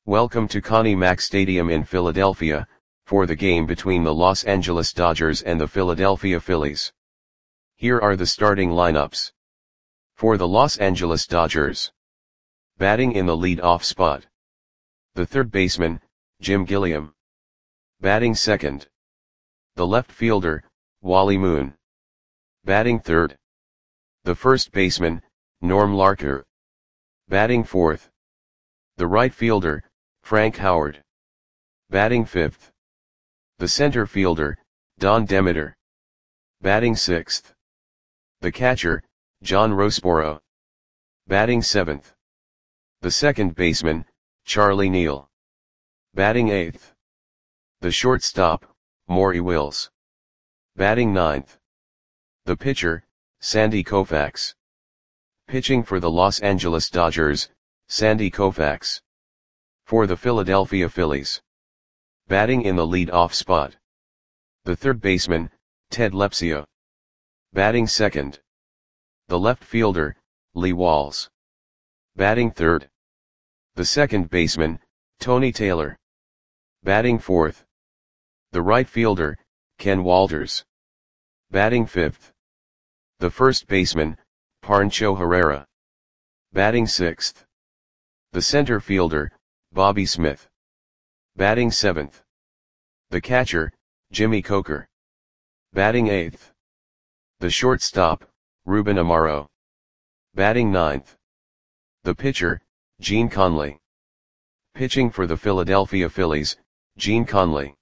Welcome to Connie Mack Stadium in Philadelphia, for the game between the Los Angeles Dodgers and the Philadelphia Phillies. Here are the starting lineups. For the Los Angeles Dodgers. Batting in the lead-off spot. The third baseman, Jim Gilliam. Batting second. The left fielder, Wally Moon. Batting third. The first baseman, Norm Larker. Batting fourth. The right fielder, Frank Howard. Batting fifth. The center fielder, Don Demeter. Batting sixth. The catcher, John Roseboro. Batting seventh. The second baseman, Charlie Neal. Batting eighth. The shortstop, Maury Wills. Batting ninth. The pitcher, Sandy Koufax. Pitching for the Los Angeles Dodgers, Sandy Koufax. For the Philadelphia Phillies. Batting in the lead-off spot. The third baseman, Ted Lepsio. Batting second. The left fielder, Lee Walls. Batting third. The second baseman, Tony Taylor. Batting fourth. The right fielder, Ken Walters. Batting fifth. The first baseman, Pancho Herrera. Batting sixth. The center fielder, Bobby Smith. Batting seventh. The catcher, Jimmy Coker. Batting eighth. The shortstop, Ruben Amaro. Batting ninth. The pitcher, Gene Conley. Pitching for the Philadelphia Phillies, Gene Conley.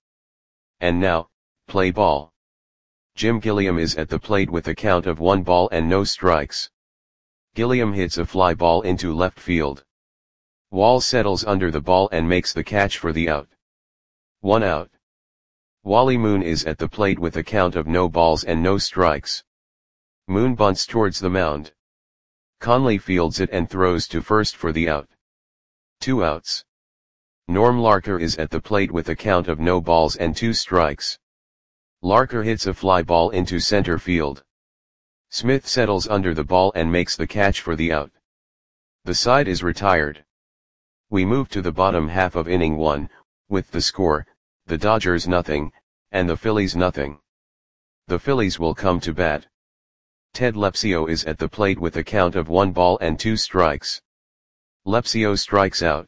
And now, play ball. Jim Gilliam is at the plate with a count of 1 ball and no strikes. Gilliam hits a fly ball into left field. Wall settles under the ball and makes the catch for the out. 1 out. Wally Moon is at the plate with a count of no balls and no strikes. Moon bunts towards the mound. Conley fields it and throws to first for the out. 2 outs. Norm Larker is at the plate with a count of no balls and 2 strikes. Larker hits a fly ball into center field. Smith settles under the ball and makes the catch for the out. The side is retired. We move to the bottom half of inning 1, with the score, the Dodgers nothing, and the Phillies nothing. The Phillies will come to bat. Ted Lepsio is at the plate with a count of 1 ball and 2 strikes. Lepsio strikes out.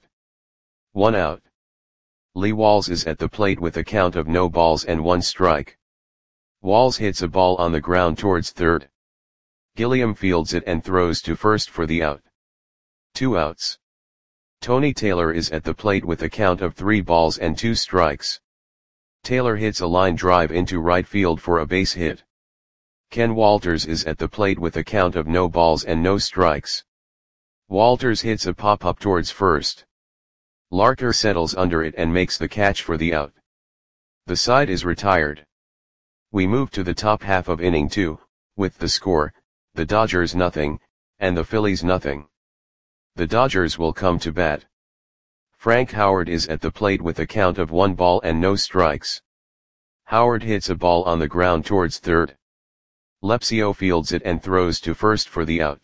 1 out. Lee Walls is at the plate with a count of no balls and 1 strike. Walls hits a ball on the ground towards third. Gilliam fields it and throws to first for the out. 2 outs. Tony Taylor is at the plate with a count of 3 balls and 2 strikes. Taylor hits a line drive into right field for a base hit. Ken Walters is at the plate with a count of no balls and no strikes. Walters hits a pop-up towards first. Larker settles under it and makes the catch for the out. The side is retired. We move to the top half of inning 2, with the score, the Dodgers nothing, and the Phillies nothing. The Dodgers will come to bat. Frank Howard is at the plate with a count of 1 ball and no strikes. Howard hits a ball on the ground towards third. Lepsio fields it and throws to first for the out.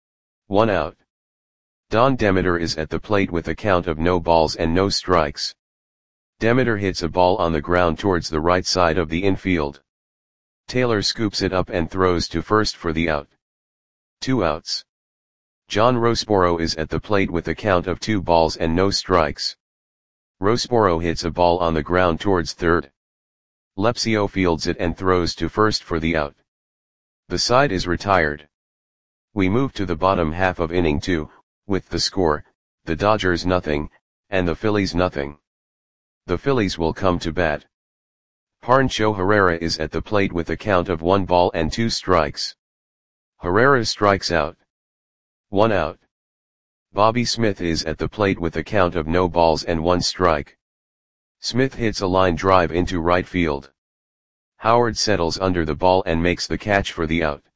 1 out. Don Demeter is at the plate with a count of no balls and no strikes. Demeter hits a ball on the ground towards the right side of the infield. Taylor scoops it up and throws to first for the out. 2 outs. John Roseboro is at the plate with a count of 2 balls and no strikes. Roseboro hits a ball on the ground towards third. Lepsio fields it and throws to first for the out. The side is retired. We move to the bottom half of inning 2, with the score, the Dodgers nothing, and the Phillies nothing. The Phillies will come to bat. Pancho Herrera is at the plate with a count of 1 ball and 2 strikes. Herrera strikes out. 1 out. Bobby Smith is at the plate with a count of no balls and 1 strike. Smith hits a line drive into right field. Howard settles under the ball and makes the catch for the out.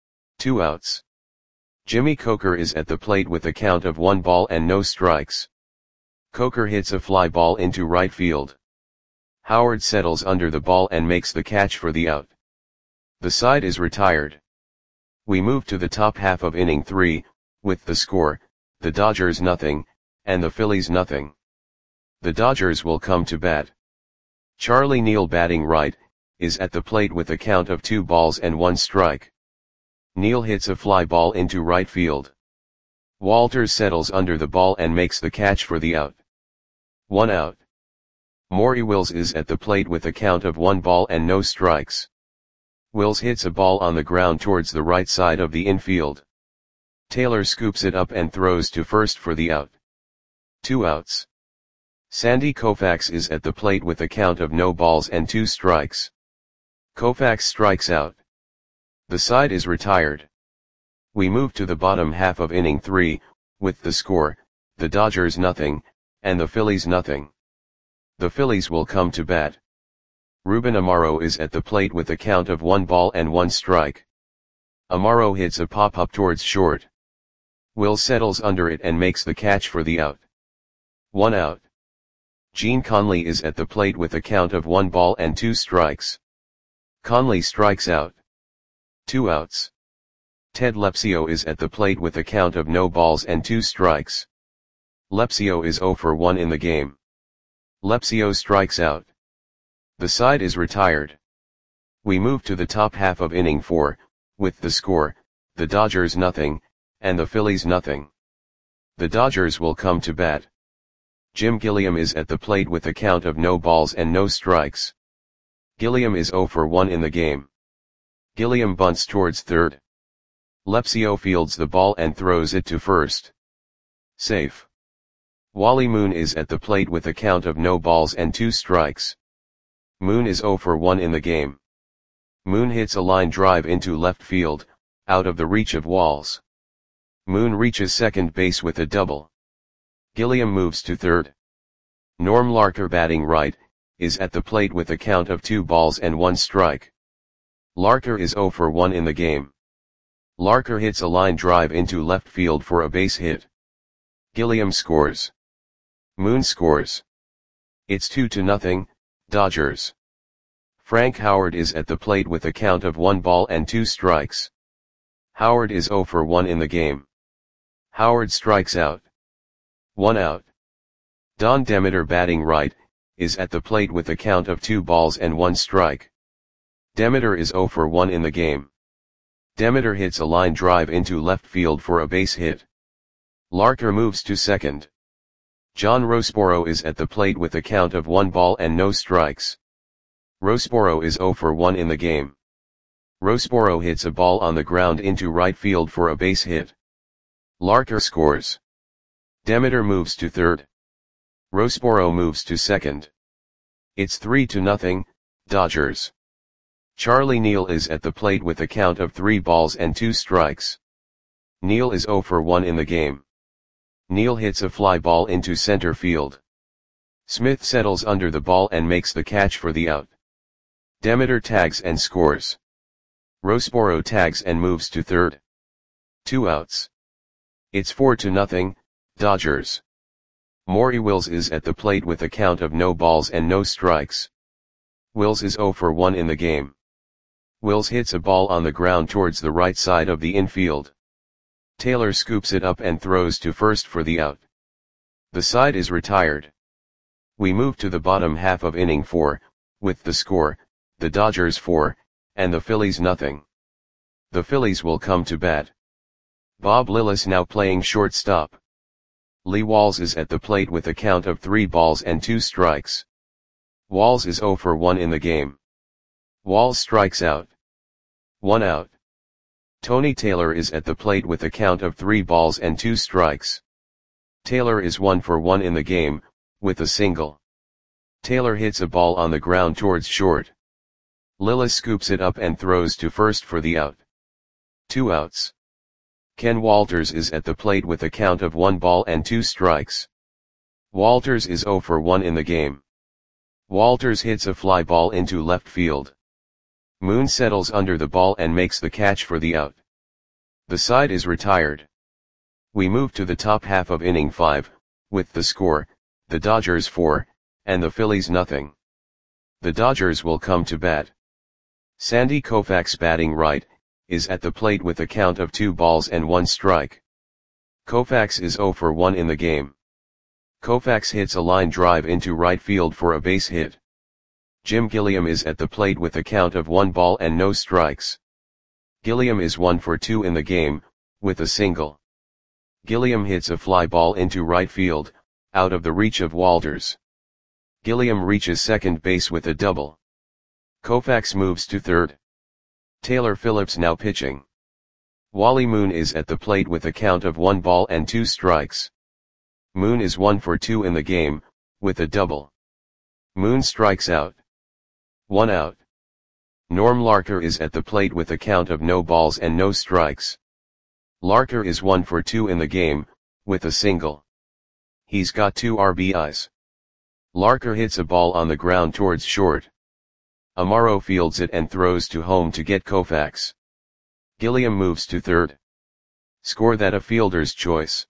2 outs. Jimmy Coker is at the plate with a count of 1 ball and no strikes. Coker hits a fly ball into right field. Howard settles under the ball and makes the catch for the out. The side is retired. We move to the top half of inning 3, with the score, the Dodgers nothing, and the Phillies nothing. The Dodgers will come to bat. Charlie Neal batting right, is at the plate with a count of 2 balls and 1 strike. Neal hits a fly ball into right field. Walters settles under the ball and makes the catch for the out. 1 out. Maury Wills is at the plate with a count of 1 ball and no strikes. Wills hits a ball on the ground towards the right side of the infield. Taylor scoops it up and throws to first for the out. 2 outs. Sandy Koufax is at the plate with a count of no balls and 2 strikes. Koufax strikes out. The side is retired. We move to the bottom half of inning 3, with the score, the Dodgers nothing, and the Phillies nothing. The Phillies will come to bat. Ruben Amaro is at the plate with a count of 1 ball and 1 strike. Amaro hits a pop-up towards short. Wills settles under it and makes the catch for the out. 1 out. Gene Conley is at the plate with a count of 1 ball and 2 strikes. Conley strikes out. 2 outs. Ted Lepsio is at the plate with a count of no balls and 2 strikes. Lepsio is 0 for 1 in the game. Lepsio strikes out. The side is retired. We move to the top half of inning 4, with the score, the Dodgers nothing, and the Phillies nothing. The Dodgers will come to bat. Jim Gilliam is at the plate with a count of no balls and no strikes. Gilliam is 0 for 1 in the game. Gilliam bunts towards third. Lepsio fields the ball and throws it to first. Safe. Wally Moon is at the plate with a count of no balls and 2 strikes. Moon is 0 for 1 in the game. Moon hits a line drive into left field, out of the reach of Walls. Moon reaches second base with a double. Gilliam moves to third. Norm Larker batting right, is at the plate with a count of 2 balls and 1 strike. Larker is 0 for 1 in the game. Larker hits a line drive into left field for a base hit. Gilliam scores. Moon scores. It's 2-0, Dodgers. Frank Howard is at the plate with a count of 1 ball and 2 strikes. Howard is 0 for 1 in the game. Howard strikes out. 1 out. Don Demeter batting right, is at the plate with a count of 2 balls and 1 strike. Demeter is 0 for 1 in the game. Demeter hits a line drive into left field for a base hit. Larker moves to second. John Roseboro is at the plate with a count of 1 ball and no strikes. Roseboro is 0 for 1 in the game. Roseboro hits a ball on the ground into right field for a base hit. Larker scores. Demeter moves to third. Roseboro moves to second. It's 3-0, Dodgers. Charlie Neal is at the plate with a count of 3 balls and 2 strikes. Neal is 0 for 1 in the game. Neal hits a fly ball into center field. Smith settles under the ball and makes the catch for the out. Demeter tags and scores. Roseboro tags and moves to third. 2 outs. It's 4-0, Dodgers. Maury Wills is at the plate with a count of no balls and no strikes. Wills is 0 for 1 in the game. Wills hits a ball on the ground towards the right side of the infield. Taylor scoops it up and throws to first for the out. The side is retired. We move to the bottom half of inning 4, with the score, the Dodgers 4, and the Phillies nothing. The Phillies will come to bat. Bob Lillis now playing shortstop. Lee Walls is at the plate with a count of 3 balls and 2 strikes. Walls is 0 for 1 in the game. Walls strikes out. 1 out. Tony Taylor is at the plate with a count of 3 balls and 2 strikes. Taylor is 1 for 1 in the game, with a single. Taylor hits a ball on the ground towards short. Lillis scoops it up and throws to first for the out. 2 outs. Ken Walters is at the plate with a count of 1 ball and 2 strikes. Walters is 0 for 1 in the game. Walters hits a fly ball into left field. Moon settles under the ball and makes the catch for the out. The side is retired. We move to the top half of inning 5, with the score, the Dodgers 4, and the Phillies nothing. The Dodgers will come to bat. Sandy Koufax batting right, is at the plate with a count of 2 balls and 1 strike. Koufax is 0 for 1 in the game. Koufax hits a line drive into right field for a base hit. Jim Gilliam is at the plate with a count of 1 ball and no strikes. Gilliam is 1 for 2 in the game, with a single. Gilliam hits a fly ball into right field, out of the reach of Walters. Gilliam reaches second base with a double. Koufax moves to third. Taylor Phillips now pitching. Wally Moon is at the plate with a count of 1 ball and 2 strikes. Moon is 1 for 2 in the game, with a double. Moon strikes out. 1 out. Norm Larker is at the plate with a count of no balls and no strikes. Larker is 1 for 2 in the game, with a single. He's got 2 RBIs. Larker hits a ball on the ground towards short. Amaro fields it and throws to home to get Koufax. Gilliam moves to third. Score that a fielder's choice.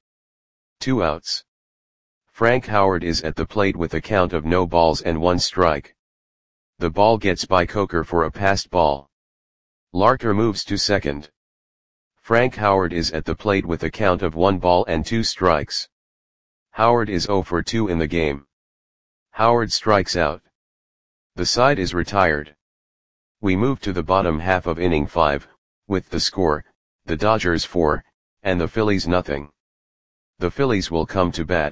2 outs. Frank Howard is at the plate with a count of no balls and 1 strike. The ball gets by Coker for a passed ball. Larker moves to second. Frank Howard is at the plate with a count of 1 ball and 2 strikes. Howard is 0 for 2 in the game. Howard strikes out. The side is retired. We move to the bottom half of inning 5, with the score, the Dodgers 4, and the Phillies nothing. The Phillies will come to bat.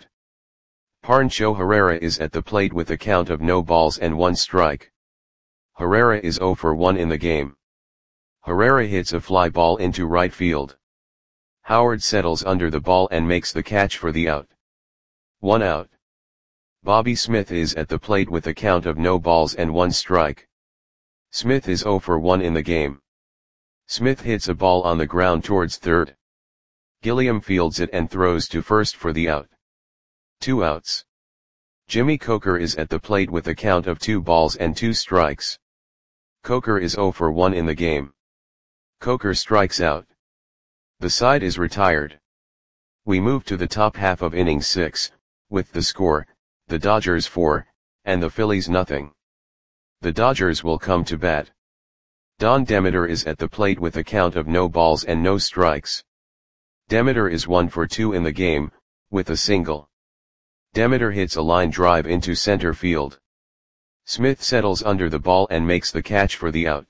Pancho Herrera is at the plate with a count of no balls and 1 strike. Herrera is 0 for 1 in the game. Herrera hits a fly ball into right field. Howard settles under the ball and makes the catch for the out. 1 out. Bobby Smith is at the plate with a count of no balls and 1 strike. Smith is 0 for 1 in the game. Smith hits a ball on the ground towards third. Gilliam fields it and throws to first for the out. 2 outs. Jimmy Coker is at the plate with a count of 2 balls and 2 strikes. Coker is 0 for 1 in the game. Coker strikes out. The side is retired. We move to the top half of inning 6, with the score, the Dodgers 4, and the Phillies nothing. The Dodgers will come to bat. Don Demeter is at the plate with a count of no balls and no strikes. Demeter is 1 for 2 in the game, with a single. Demeter hits a line drive into center field. Smith settles under the ball and makes the catch for the out.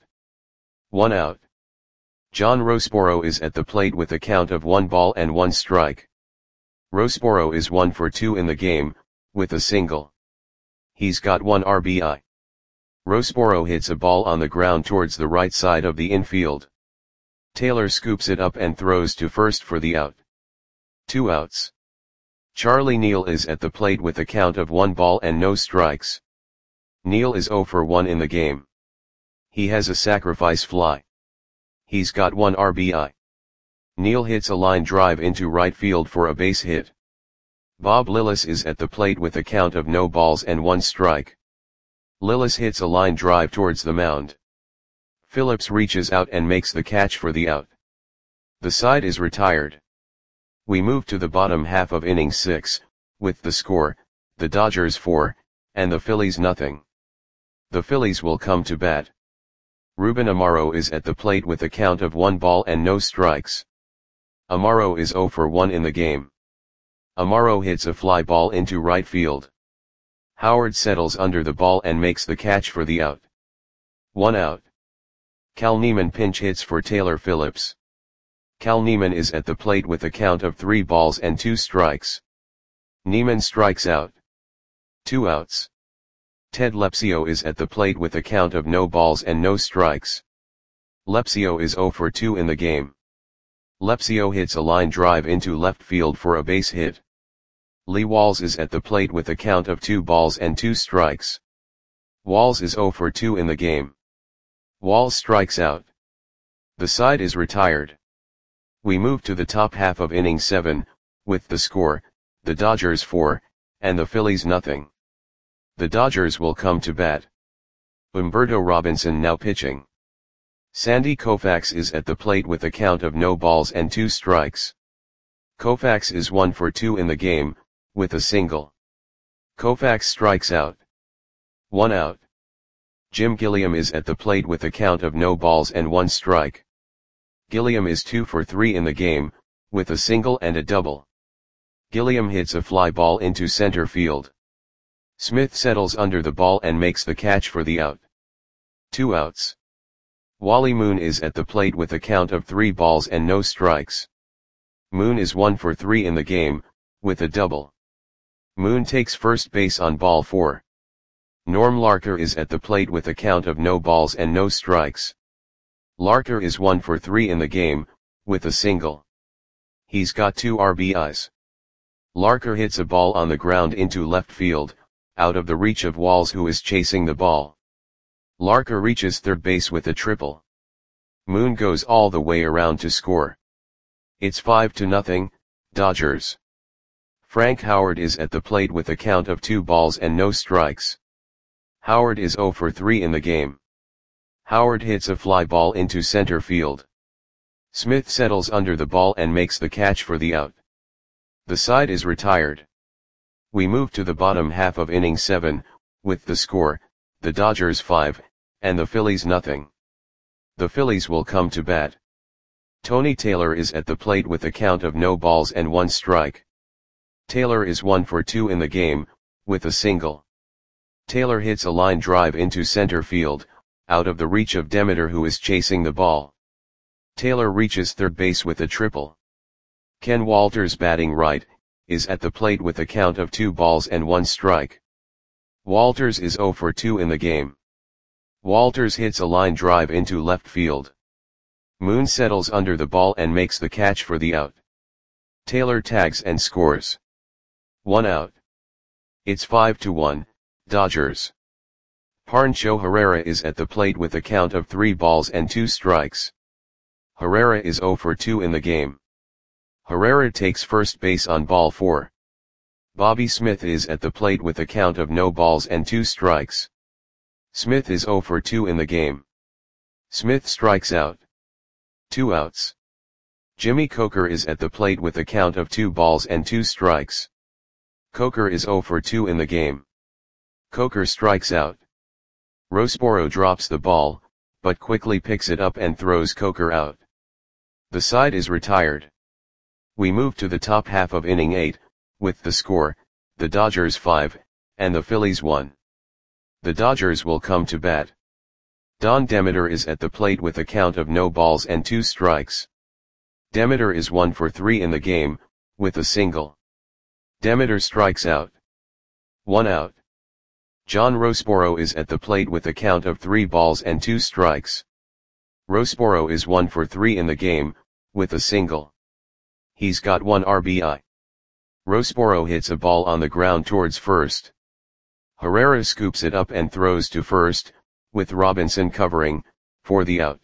1 out. John Rosporo is at the plate with a count of 1 ball and 1 strike. Rosporo is 1 for 2 in the game, with a single. He's got 1 RBI. Rosporo hits a ball on the ground towards the right side of the infield. Taylor scoops it up and throws to first for the out. 2 outs. Charlie Neal is at the plate with a count of 1 ball and no strikes. Neal is 0 for 1 in the game. He has a sacrifice fly. He's got 1 RBI. Neal hits a line drive into right field for a base hit. Bob Lillis is at the plate with a count of no balls and 1 strike. Lillis hits a line drive towards the mound. Phillips reaches out and makes the catch for the out. The side is retired. We move to the bottom half of inning 6, with the score, the Dodgers 4, and the Phillies nothing. The Phillies will come to bat. Ruben Amaro is at the plate with a count of 1 ball and no strikes. Amaro is 0 for 1 in the game. Amaro hits a fly ball into right field. Howard settles under the ball and makes the catch for the out. 1 out. Cal Neiman pinch hits for Taylor Phillips. Cal Neiman is at the plate with a count of 3 balls and 2 strikes. Neiman strikes out. 2 outs. Ted Lepsio is at the plate with a count of no balls and no strikes. Lepsio is 0 for 2 in the game. Lepsio hits a line drive into left field for a base hit. Lee Walls is at the plate with a count of 2 balls and 2 strikes. Walls is 0 for 2 in the game. Walls strikes out. The side is retired. We move to the top half of inning 7, with the score, the Dodgers 4, and the Phillies nothing. The Dodgers will come to bat. Humberto Robinson now pitching. Sandy Koufax is at the plate with a count of no balls and 2 strikes. Koufax is 1 for 2 in the game, with a single. Koufax strikes out. 1 out. Jim Gilliam is at the plate with a count of no balls and 1 strike. Gilliam is 2 for 3 in the game, with a single and a double. Gilliam hits a fly ball into center field. Smith settles under the ball and makes the catch for the out. 2 outs. Wally Moon is at the plate with a count of 3 balls and no strikes. Moon is 1 for 3 in the game, with a double. Moon takes first base on ball 4. Norm Larker is at the plate with a count of no balls and no strikes. Larker is 1 for 3 in the game, with a single. He's got 2 RBIs. Larker hits a ball on the ground into left field, out of the reach of Walls, who is chasing the ball. Larker reaches third base with a triple. Moon goes all the way around to score. It's 5-0, Dodgers. Frank Howard is at the plate with a count of 2 balls and no strikes. Howard is 0 for 3 in the game. Howard hits a fly ball into center field. Smith settles under the ball and makes the catch for the out. The side is retired. We move to the bottom half of inning 7, with the score, the Dodgers 5, and the Phillies nothing. The Phillies will come to bat. Tony Taylor is at the plate with a count of no balls and 1 strike. Taylor is 1 for 2 in the game, with a single. Taylor hits a line drive into center field, out of the reach of Demeter, who is chasing the ball. Taylor reaches third base with a triple. Ken Walters, batting right, is at the plate with a count of 2 balls and 1 strike. Walters is 0 for 2 in the game. Walters hits a line drive into left field. Moon settles under the ball and makes the catch for the out. Taylor tags and scores. 1 out. It's 5-1, Dodgers. Pancho Herrera is at the plate with a count of 3 balls and 2 strikes. Herrera is 0 for 2 in the game. Herrera takes first base on ball 4. Bobby Smith is at the plate with a count of no balls and 2 strikes. Smith is 0 for 2 in the game. Smith strikes out. 2 outs. Jimmy Coker is at the plate with a count of 2 balls and 2 strikes. Coker is 0 for 2 in the game. Coker strikes out. Rosboro drops the ball, but quickly picks it up and throws Coker out. The side is retired. We move to the top half of inning 8, with the score, the Dodgers 5, and the Phillies 1. The Dodgers will come to bat. Don Demeter is at the plate with a count of no balls and 2 strikes. Demeter is 1 for 3 in the game, with a single. Demeter strikes out. 1 out. John Rosboro is at the plate with a count of 3 balls and 2 strikes. Rosboro is 1 for 3 in the game, with a single. He's got 1 RBI. Rosboro hits a ball on the ground towards first. Herrera scoops it up and throws to first, with Robinson covering, for the out.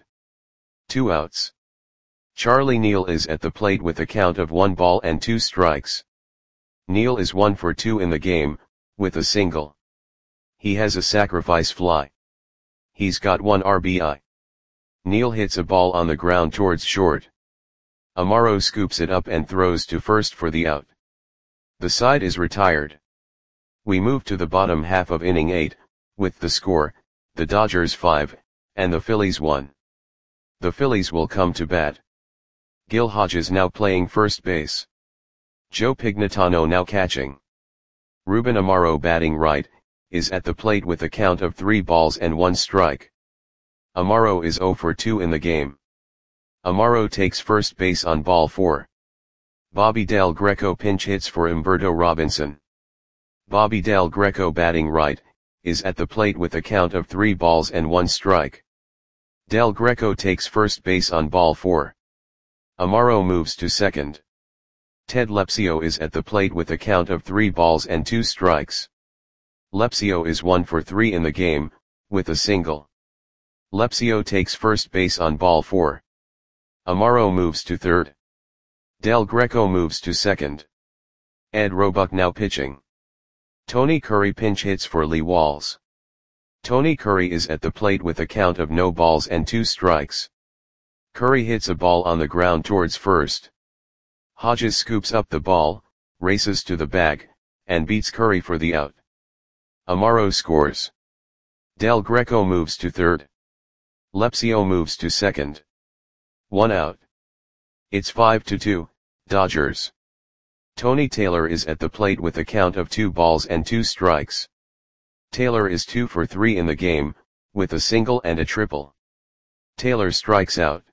2 outs. Charlie Neal is at the plate with a count of 1 ball and 2 strikes. Neal is 1 for 2 in the game, with a single. He has a sacrifice fly. He's got 1 RBI. Neal hits a ball on the ground towards short. Amaro scoops it up and throws to first for the out. The side is retired. We move to the bottom half of inning 8, with the score, the Dodgers 5, and the Phillies 1. The Phillies will come to bat. Gil Hodges now playing first base. Joe Pignatano now catching. Ruben Amaro, batting right, is at the plate with a count of 3 balls and 1 strike. Amaro is 0 for 2 in the game. Amaro takes first base on ball 4. Bobby Del Greco pinch hits for Humberto Robinson. Bobby Del Greco, batting right, is at the plate with a count of 3 balls and 1 strike. Del Greco takes first base on ball 4. Amaro moves to second. Ted Lepsio is at the plate with a count of 3 balls and 2 strikes. Lepsio is 1 for 3 in the game, with a single. Lepsio takes first base on ball 4. Amaro moves to third. Del Greco moves to second. Ed Roebuck now pitching. Tony Curry pinch hits for Lee Walls. Tony Curry is at the plate with a count of no balls and 2 strikes. Curry hits a ball on the ground towards first. Hodges scoops up the ball, races to the bag, and beats Curry for the out. Amaro scores. Del Greco moves to third. Lepsio moves to second. 1 out. It's 5-2, Dodgers. Tony Taylor is at the plate with a count of 2 balls and 2 strikes. Taylor is 2 for 3 in the game, with a single and a triple. Taylor strikes out.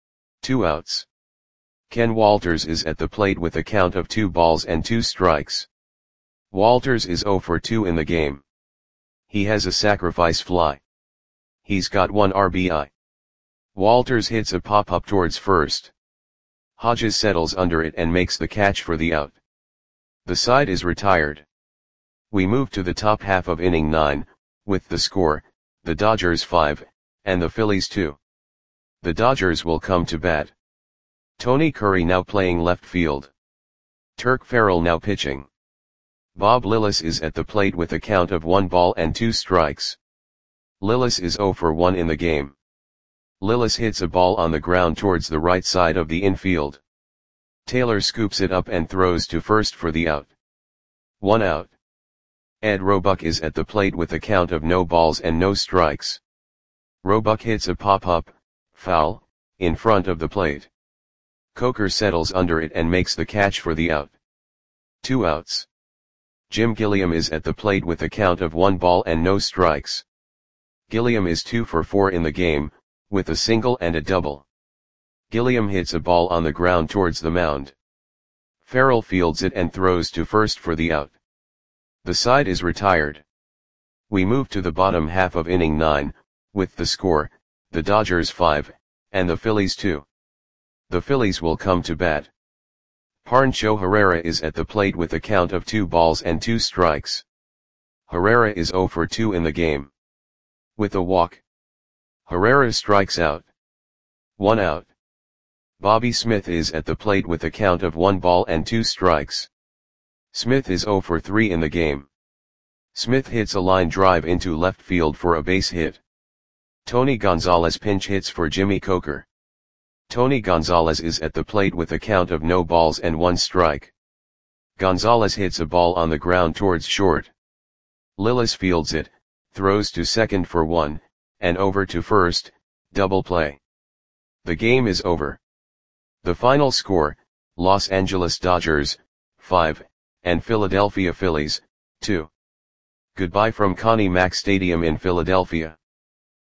2 outs. Ken Walters is at the plate with a count of 2 balls and 2 strikes. Walters is 0 for 2 in the game. He has a sacrifice fly. He's got 1 RBI. Walters hits a pop-up towards first. Hodges settles under it and makes the catch for the out. The side is retired. We move to the top half of inning 9, with the score, the Dodgers 5, and the Phillies 2. The Dodgers will come to bat. Tony Curry now playing left field. Turk Farrell now pitching. Bob Lillis is at the plate with a count of 1 ball and 2 strikes. Lillis is 0 for 1 in the game. Lillis hits a ball on the ground towards the right side of the infield. Taylor scoops it up and throws to first for the out. 1 out. Ed Roebuck is at the plate with a count of no balls and no strikes. Roebuck hits a pop-up, foul, in front of the plate. Coker settles under it and makes the catch for the out. 2 outs. Jim Gilliam is at the plate with a count of 1 ball and no strikes. Gilliam is 2 for 4 in the game, with a single and a double. Gilliam hits a ball on the ground towards the mound. Farrell fields it and throws to first for the out. The side is retired. We move to the bottom half of inning 9, with the score, the Dodgers 5, and the Phillies 2. The Phillies will come to bat. Pancho Herrera is at the plate with a count of 2 balls and 2 strikes. Herrera is 0 for 2 in the game. With a walk, Herrera strikes out. 1 out. Bobby Smith is at the plate with a count of 1 ball and 2 strikes. Smith is 0 for 3 in the game. Smith hits a line drive into left field for a base hit. Tony Gonzalez pinch hits for Jimmy Coker. Tony Gonzalez is at the plate with a count of no balls and 1 strike. Gonzalez hits a ball on the ground towards short. Lillis fields it, throws to second for 1, and over to first, double play. The game is over. The final score, Los Angeles Dodgers, 5, and Philadelphia Phillies, 2. Goodbye from Connie Mack Stadium in Philadelphia.